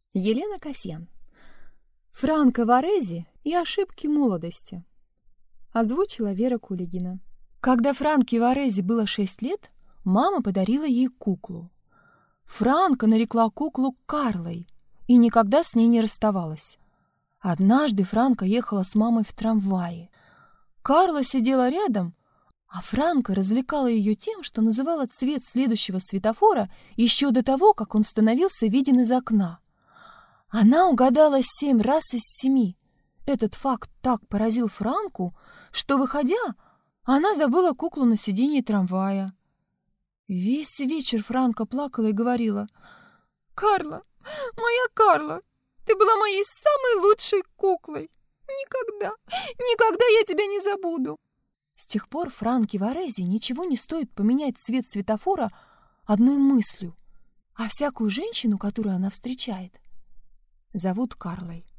Елена Касьян. Франко Варези и ошибки молодости. Озвучила Вера Кулигина. Когда Франке Варези было 6 лет, мама подарила ей куклу. Франка нарекла куклу Карлой и никогда с ней не расставалась. Однажды Франка ехала с мамой в трамвае. Карла сидела рядом, а Франка развлекала ее тем, что называла цвет следующего светофора еще до того, как он становился виден из окна. Она угадала 7 раз из 7. Этот факт так поразил Франку, что, выходя, она забыла куклу на сиденье трамвая. Весь вечер Франка плакала и говорила: «Карла, моя Карла, ты была моей самой лучшей куклой. Никогда я тебя не забуду». С тех пор Франке Варези ничего не стоит поменять цвет светофора одной мыслью, а всякую женщину, которую она встречает, зовут Карлой.